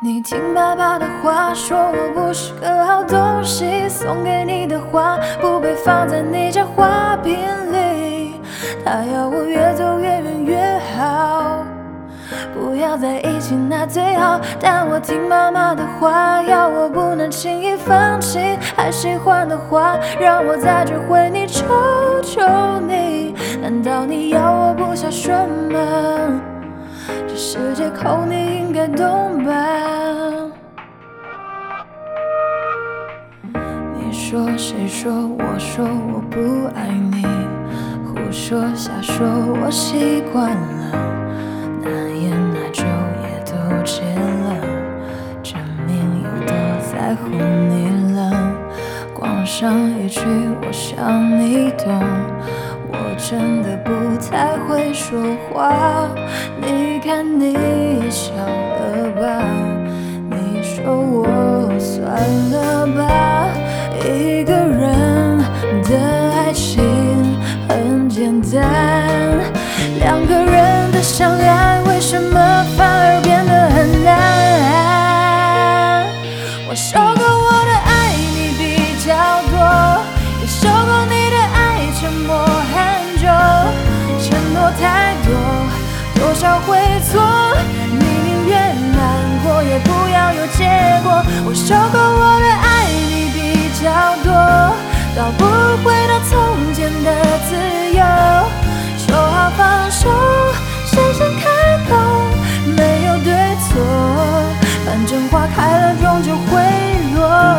你听爸爸的话，说我不是个好东西，送给你的花不被放在你家花瓶里。他要我越走越远越好，不要在一起那最好。但我听妈妈的话，要我不能轻易放弃。还喜欢的话，让我再追回你，求求你。难道你要我不孝顺吗？这世界口你应该懂吧？你说谁说我说我不爱你，胡说瞎说我习惯了，那烟那酒也都戒了，证明有多在乎你了。光上一句我想你懂，我真的不太会说话。你看你也笑了吧，你说我算了吧。一个人的爱情很简单，两个人的相爱为什么反而变得很难？我受够我的爱你比较多，也受够你的爱沉默很久，承诺太多，多少会错，你宁愿难过也不要有结果。我受够我的爱你比较多，到不回到从前的自由，说好放手，谁先开口没有对错，反正花开了终究会落。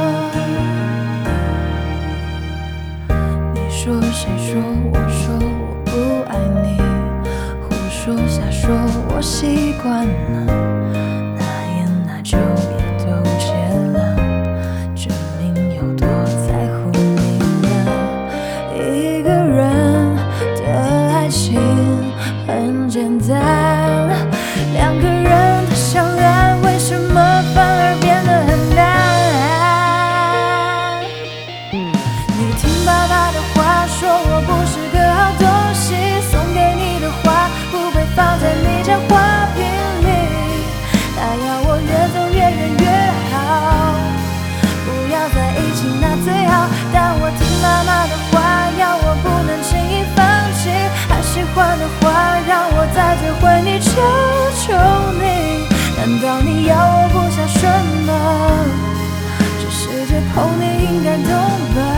你说谁说我说我不爱你，胡说瞎说我习惯了，那烟那酒也都戒了，证明有多在乎你了。一个人的爱情很简单，两个人的相爱为什么反而变得很难？你听爸爸的话，说我不是个好东西，送给你的花不被放在你家花瓶里。他要我越走越远越好，不要在一起那最好。但我听妈妈的话，要我不能轻易放弃。还喜欢的话，让我再追回你，求求你。难道你要我不孝顺吗？这世界口你应该懂吧？